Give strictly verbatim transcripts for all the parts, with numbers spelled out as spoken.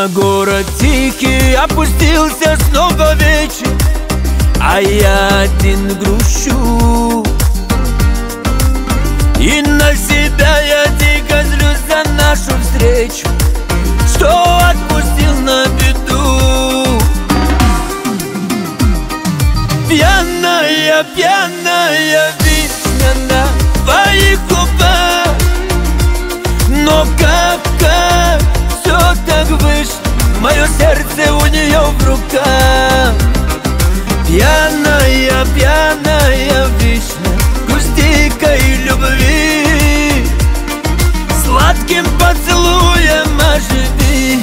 На город тихий опустился снова вечер, а я один грущу. И на себя я дико злюсь за нашу встречу, что отпустил на беду. Пьяная, пьяная вишня на твоих губах, но как, как все так вышло, мое сердце у нее в руках. Пьяная, пьяная вишня густикой любви, сладким поцелуем оживи.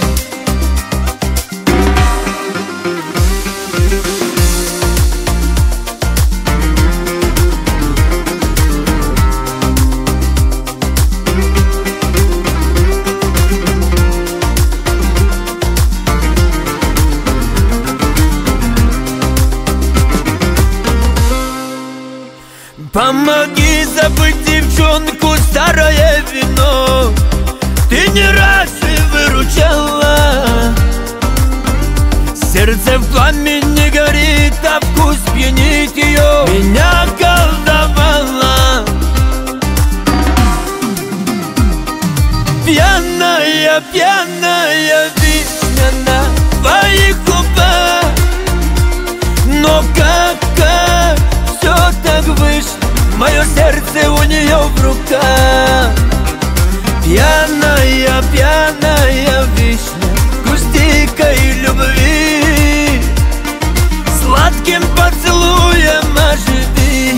Помоги забыть девчонку, старое вино. Ты не раз и выручала. Сердце в пламени горит, а вкус пьянит ее. Меня колдовала. Пьяная, пьяная вишня на твоих губах, но как, как все так вышло, мое сердце у нее в руках. Пьяная, пьяная вишня густикой любви, сладким поцелуем оживи.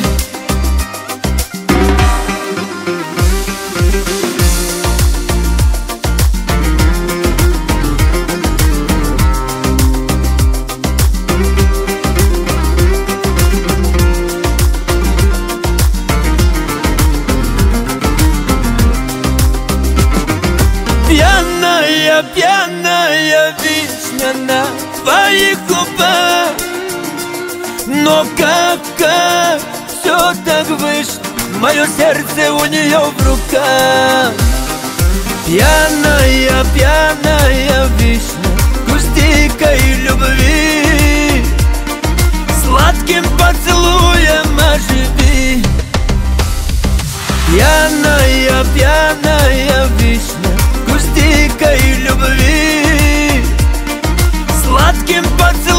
Пьяная, пьяная вишня на твоих губах, но как, как все так вышло, мое сердце у нее в руках. Пьяная, пьяная вишня густикой любви, сладким поцелуем оживи. Пьяная, пьяная вишня густикой любви, сладким поцелуем